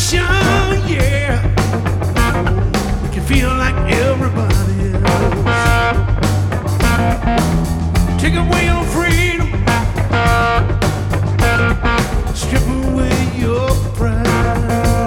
nation, yeah. Make you feel like everybody else. Take away your freedom, strip